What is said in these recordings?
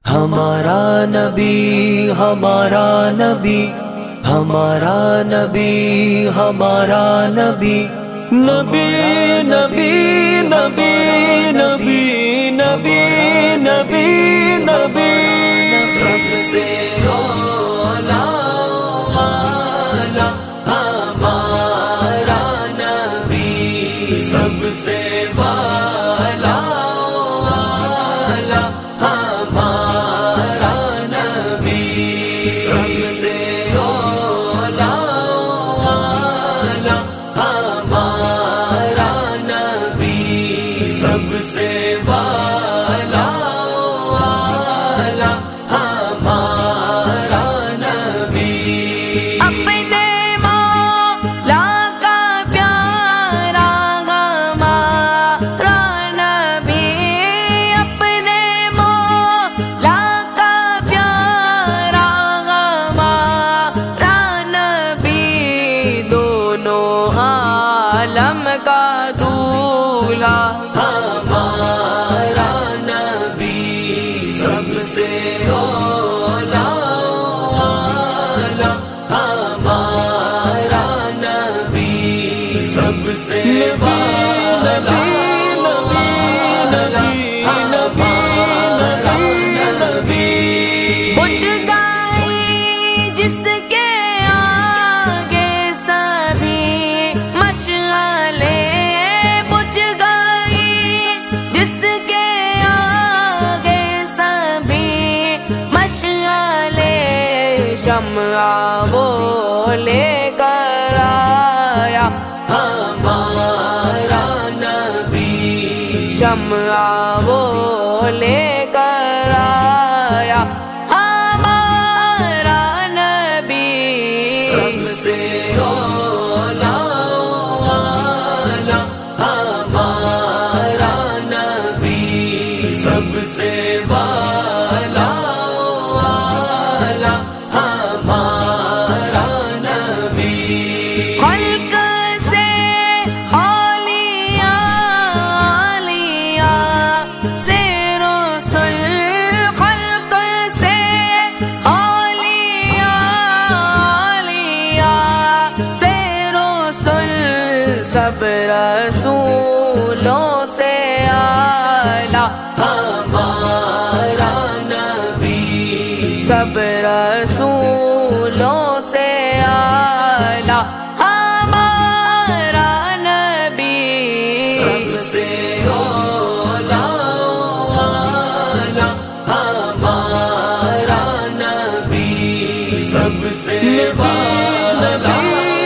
ہمارا نبی ہمارا نبی ہمارا نبی ہمارا نبی نبی نبی نبی نبی نبی نبی نبی سب سے اولا ہمارا نبی سب سے والا ہمارا نبی سب سے اولا ہمارا نبی سب سے والا ہمارا نبی اپنے مولا کا پیارا ہمارا نبی اپنے مولا کا پیارا ہمارا نبی دونوں عالم کا دولہا ہمارا نبی سب سے اولا ہمارا نبی سب سے والا بجھ گئی جس کے آگے سبھی مشعلیں بجھ گئی جس کے آگے سبھی مشعلیں شمع وہ لے کر آیا ہمارا نبی شمع وہ لے کر آیا ہمارا نبی سب سے اولا ہمارا نبی سب سے والا ہمارا نبی خلق سے اولیاء سے رسل خلق سے اولیاء سے رسل سب رسولوں سے اعلیٰ ہمارا نبی سب رسولوں سے اعلیٰ ہمارا نبی سب سے اولا ہمارا نبی سب سے والا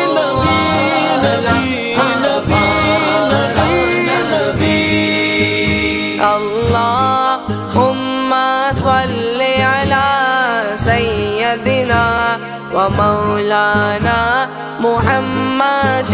اللہم صل علی سیدنا و مولانا محمد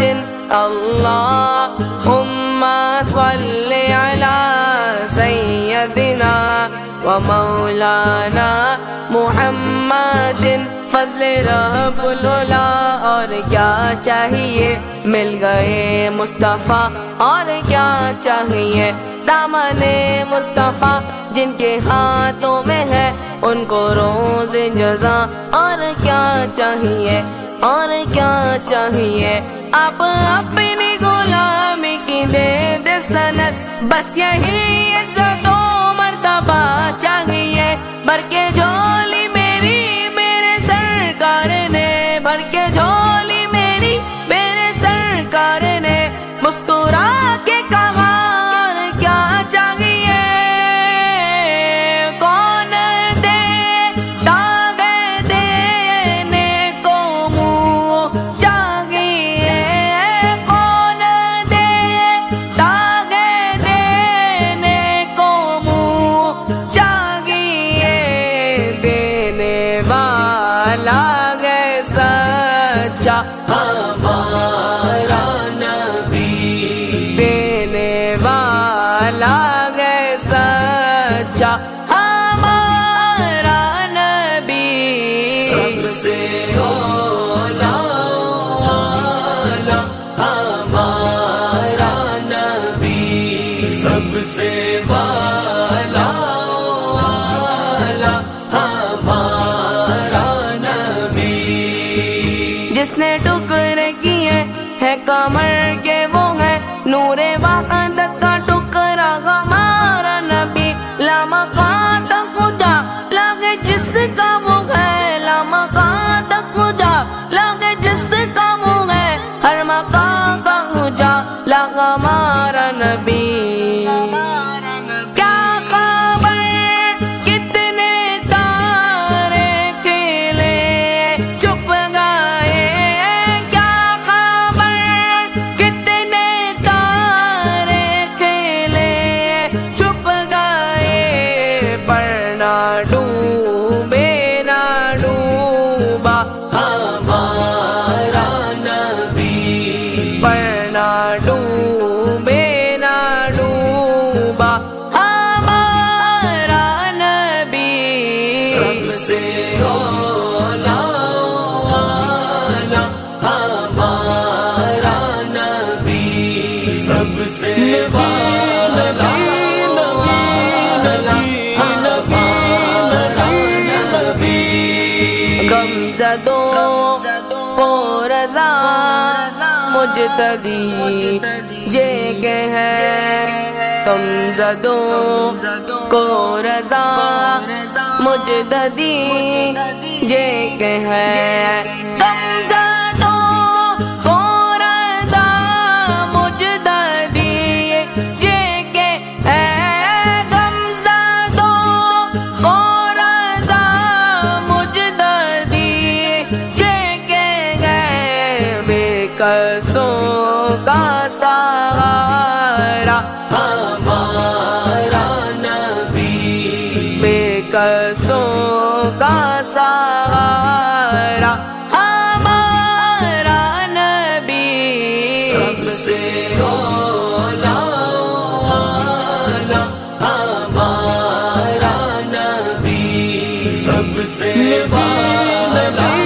اللہم صل علی سیدنا و مولانا محمد فضل رب العلا اور کیا چاہیے مل گئے مصطفیٰ اور کیا چاہیے دامن مصطفیٰ جن کے ہاتھوں میں ہے ان کو روز جزا اور کیا چاہیے اور کیا چاہیے آپ اپنی غلامی کی دے دے سند بس یہی عزت و مرتبہ چاہیے بھر کے جھولی میری میرے سرکار نے بھر کے جھولی میری میرے سرکار نے مسکرا کے کہا اور کیا چاہیے کون دے تاغے دینے کو منہ چاہیے کون دے تاغے دینے کو منہ چاہیے वाला हमारा नबी। جس نے ٹکڑے کیے ہے کمر کے وہ ہے نور وحدت کا ٹکڑا ہمارا نبی۔ لامکان تک اونچا لگے جس کا وہ ہے، لامکان تک اونچا لگے جس کا وہ ہے، ہر مقام کا اونچا لگا ہمارا نبی۔ کیا خبر کتنے تارے کھلے چھپ گئے، کیا خبر کتنے تارے کھلے چھپ گئے، پر نہ ڈوبے نہ ڈوبا ہمارا نبی، پر نہ ڈوبے نہ ڈوبا ہمارا نبی۔ سب سے اولا والا ہمارا نبی، سب سے والا والا ہمارا نبی۔ غم زدوں کو رضا مجتبی جے کے ہے، غم زدوں کو رضا مجتبی جے کے ہے، غم زدوں کو رضا مجتبی جے کے ہے، غم زدوں کو رضا مجتبی جے کے ہے، بے کسوں کا سہارا ہمارا نبی، بے کسوں کا سہارا ہمارا نبی۔ سب سے اولا والا ہمارا نبی، سب سے والا